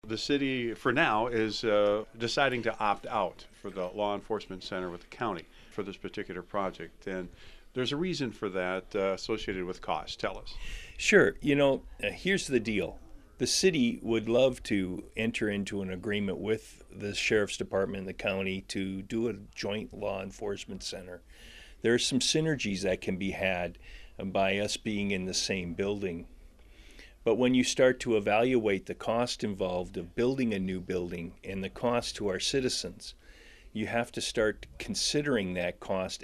The city, for now, is deciding to opt out for the law enforcement center with the county for this particular project. And there's a reason for that associated with cost. Tell us. Sure. Here's the deal. The city would love to enter into an agreement with the sheriff's department and the county to do a joint law enforcement center. There are some synergies that can be had by us being in the same building. But when you start to evaluate the cost involved of building a new building and the cost to our citizens, you have to start considering that cost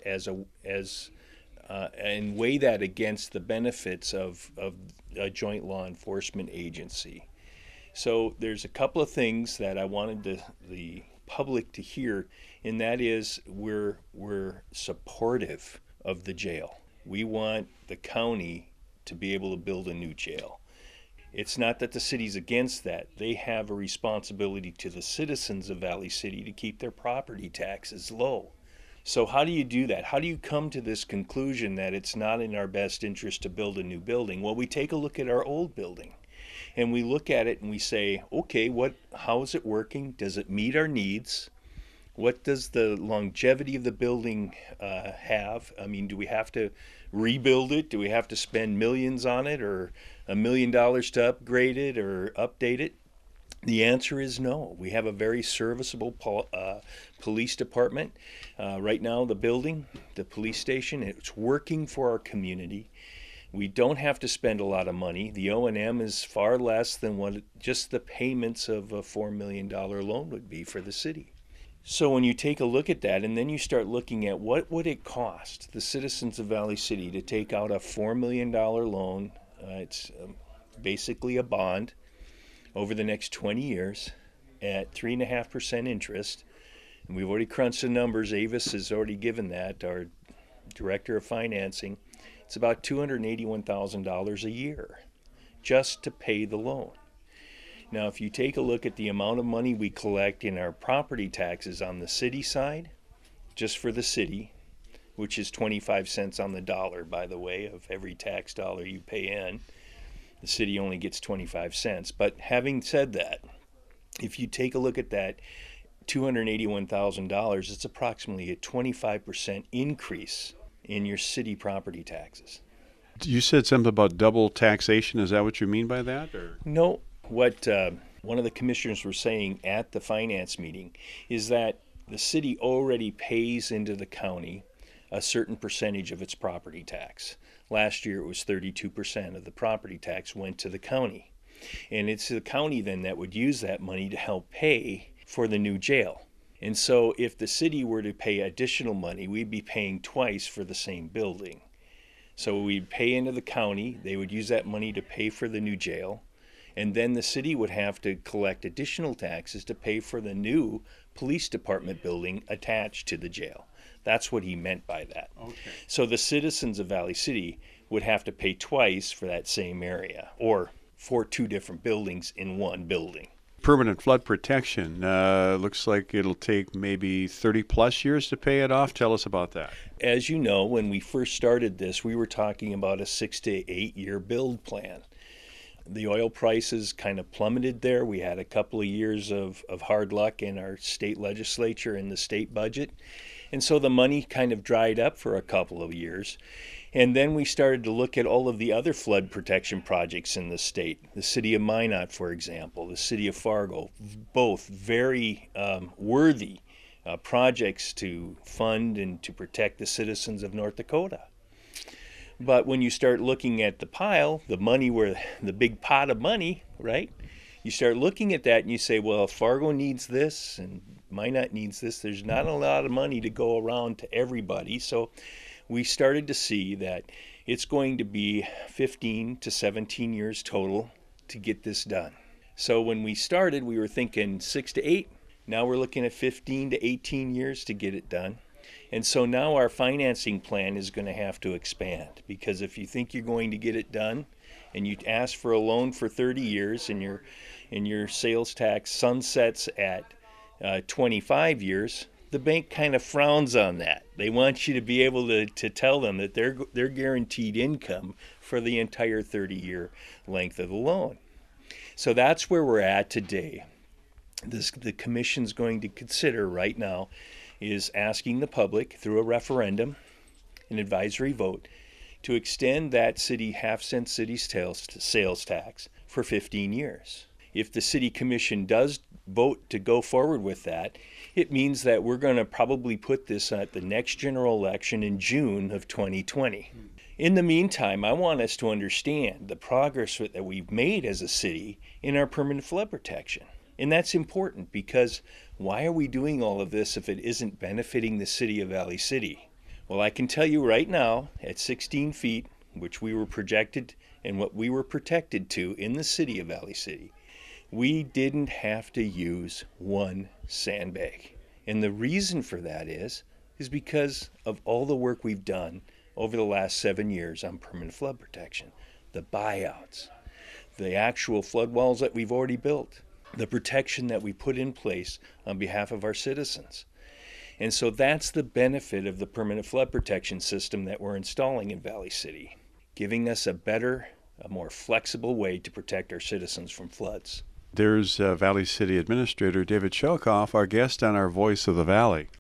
and weigh that against the benefits of a joint law enforcement agency. So there's a couple of things that I wanted the public to hear, and that is we're supportive of the jail. We want the county to be able to build a new jail. It's not that the city's against that. They have a responsibility to the citizens of Valley City to keep their property taxes low. So how do you do that? How do you come to this conclusion that it's not in our best interest to build a new building? Well, we take a look at our old building and we look at it and we say, okay, how is it working? Does it meet our needs? What does the longevity of the building have? I mean, do we have to rebuild it? Do we have to spend millions on it or $1 million to upgrade it or update it? The answer is no. We have a very serviceable police department. Right now, the building, the police station, it's working for our community. We don't have to spend a lot of money. The O&M is far less than what just the payments of a $4 million loan would be for the city. So when you take a look at that and then you start looking at what would it cost the citizens of Valley City to take out a $4 million loan, it's basically a bond, over the next 20 years at 3.5% interest. And we've already crunched the numbers. Avis has already given that, our director of financing. It's about $281,000 a year just to pay the loan. Now, if you take a look at the amount of money we collect in our property taxes on the city side, just for the city, which is 25 cents on the dollar, by the way, of every tax dollar you pay in, the city only gets 25 cents. But having said that, if you take a look at that $281,000, it's approximately a 25% increase in your city property taxes. You said something about double taxation. Is that what you mean by that? Or? No, what one of the commissioners were saying at the finance meeting is that the city already pays into the county a certain percentage of its property tax. Last year it was 32% of the property tax went to the county. And it's the county then that would use that money to help pay for the new jail. And so if the city were to pay additional money, we'd be paying twice for the same building. So we'd pay into the county, they would use that money to pay for the new jail, and then the city would have to collect additional taxes to pay for the new police department building attached to the jail. That's what he meant by that. Okay. So the citizens of Valley City would have to pay twice for that same area, or for two different buildings in one building. Permanent flood protection looks like it'll take maybe 30 plus years to pay it off. Tell us about that. As you know, when we first started this, we were talking about a 6 to 8 year build plan. The oil prices kind of plummeted there. We had a couple of years of hard luck in our state legislature and the state budget. And so the money kind of dried up for a couple of years. And then we started to look at all of the other flood protection projects in the state. The city of Minot, for example, the city of Fargo, both very worthy projects to fund and to protect the citizens of North Dakota. But when you start looking at the pile, the money, where the big pot of money, right? You start looking at that and you say, well, if Fargo needs this and Minot needs this, there's not a lot of money to go around to everybody. So we started to see that it's going to be 15 to 17 years total to get this done. So when we started, we were thinking 6 to 8. Now we're looking at 15 to 18 years to get it done. And so now our financing plan is going to have to expand, because if you think you're going to get it done and you ask for a loan for 30 years and your sales tax sunsets at 25 years, the bank kind of frowns on that. They want you to be able to tell them that they're guaranteed income for the entire 30-year length of the loan. So that's where we're at today. The commission's going to consider right now is asking the public through a referendum, an advisory vote, to extend that city half-cent city sales tax for 15 years. If the city commission does vote to go forward with that, it means that we're going to probably put this at the next general election in June of 2020. In the meantime, I want us to understand the progress that we've made as a city in our permanent flood protection. And that's important because why are we doing all of this if it isn't benefiting the city of Valley City? Well, I can tell you right now, at 16 feet, which we were projected and what we were protected to in the city of Valley City, we didn't have to use one sandbag. And the reason for that is because of all the work we've done over the last 7 years on permanent flood protection, the buyouts, the actual flood walls that we've already built, the protection that we put in place on behalf of our citizens. And so that's the benefit of the permanent flood protection system that we're installing in Valley City, giving us a better, a more flexible way to protect our citizens from floods. There's Valley City Administrator David Shelkoff, our guest on our Voice of the Valley.